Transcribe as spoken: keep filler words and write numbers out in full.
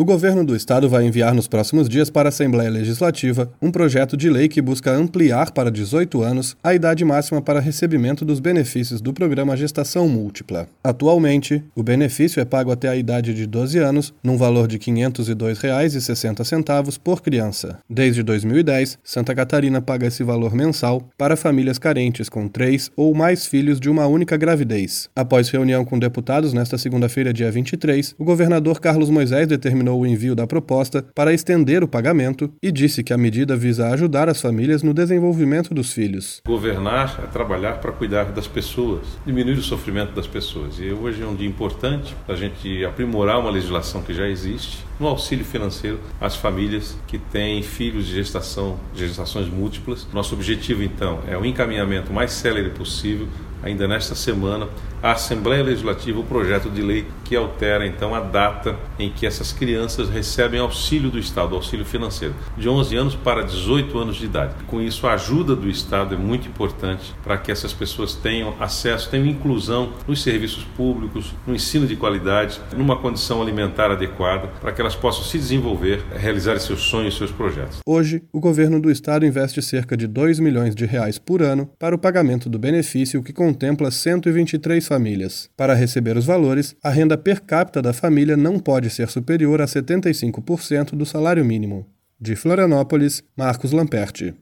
O governo do estado vai enviar nos próximos dias para a Assembleia Legislativa um projeto de lei que busca ampliar para dezoito anos a idade máxima para recebimento dos benefícios do programa Gestação Múltipla. Atualmente, o benefício é pago até a idade de doze anos, num valor de quinhentos e dois reais e sessenta centavos por criança. Desde dois mil e dez, Santa Catarina paga esse valor mensal para famílias carentes com três ou mais filhos de uma única gravidez. Após reunião com deputados nesta segunda-feira, dia vinte e três, o governador Carlos Moisés determinou o envio da proposta para estender o pagamento e disse que a medida visa ajudar as famílias no desenvolvimento dos filhos. Governar é trabalhar para cuidar das pessoas, diminuir o sofrimento das pessoas. E hoje é um dia importante para a gente aprimorar uma legislação que já existe no auxílio financeiro às famílias que têm filhos de gestação, de gestações múltiplas. Nosso objetivo, então, é o encaminhamento mais célere possível, ainda nesta semana, à Assembleia Legislativa, o projeto de lei que altera, então, a data em que essas crianças recebem auxílio do Estado, auxílio financeiro, de onze anos para dezoito anos de idade. Com isso, a ajuda do Estado é muito importante para que essas pessoas tenham acesso, tenham inclusão nos serviços públicos, no ensino de qualidade, numa condição alimentar adequada, para que elas possam se desenvolver, realizar seus sonhos e seus projetos. Hoje, o governo do Estado investe cerca de dois milhões de reais por ano para o pagamento do benefício que contempla cento e vinte e três famílias. Para receber os valores, a renda per capita da família não pode ser superior a setenta e cinco por cento do salário mínimo. De Florianópolis, Marcos Lamperti.